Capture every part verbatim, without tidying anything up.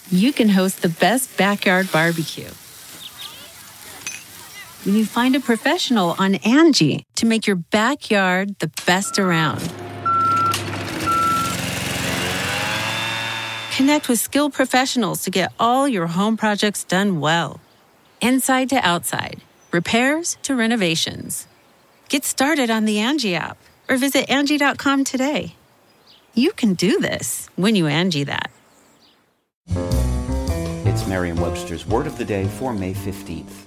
you can host the best backyard barbecue. When you find a professional on Angie to make your backyard the best around. Connect with skilled professionals to get all your home projects done well. Inside to outside, repairs to renovations. Get started on the Angie app or visit Angie dot com today. You can do this when you Angie that. It's Merriam-Webster's Word of the Day for May fifteenth.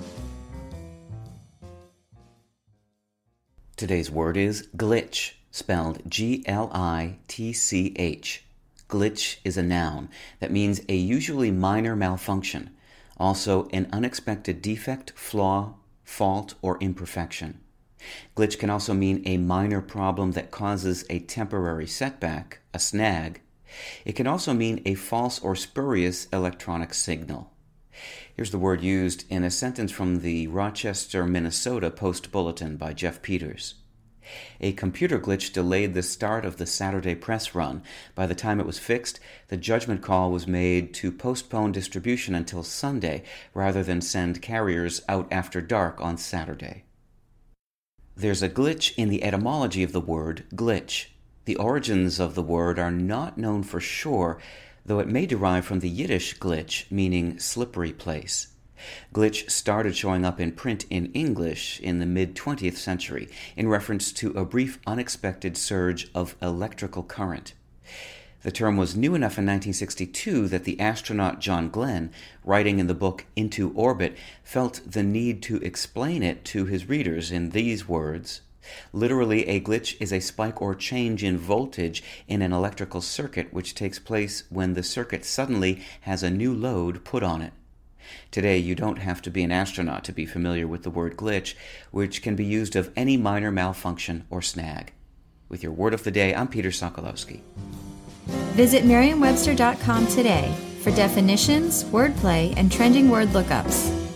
Today's word is glitch, spelled G L I T C H. Glitch is a noun that means a usually minor malfunction, also an unexpected defect, flaw, fault, or imperfection. Glitch can also mean a minor problem that causes a temporary setback, a snag. It can also mean a false or spurious electronic signal. Here's the word used in a sentence from the Rochester, Minnesota Post-Bulletin by Jeff Peters. A computer glitch delayed the start of the Saturday press run. By the time it was fixed, the judgment call was made to postpone distribution until Sunday rather than send carriers out after dark on Saturday. There's a glitch in the etymology of the word glitch. The origins of the word are not known for sure, though it may derive from the Yiddish glitch, meaning slippery place. Glitch started showing up in print in English in the mid-twentieth century in reference to a brief unexpected surge of electrical current. The term was new enough in nineteen sixty-two that the astronaut John Glenn, writing in the book Into Orbit, felt the need to explain it to his readers in these words. Literally, a glitch is a spike or change in voltage in an electrical circuit which takes place when the circuit suddenly has a new load put on it. Today, you don't have to be an astronaut to be familiar with the word glitch, which can be used of any minor malfunction or snag. With your Word of the Day, I'm Peter Sokolowski. Visit Merriam Webster dot com today for definitions, wordplay, and trending word lookups.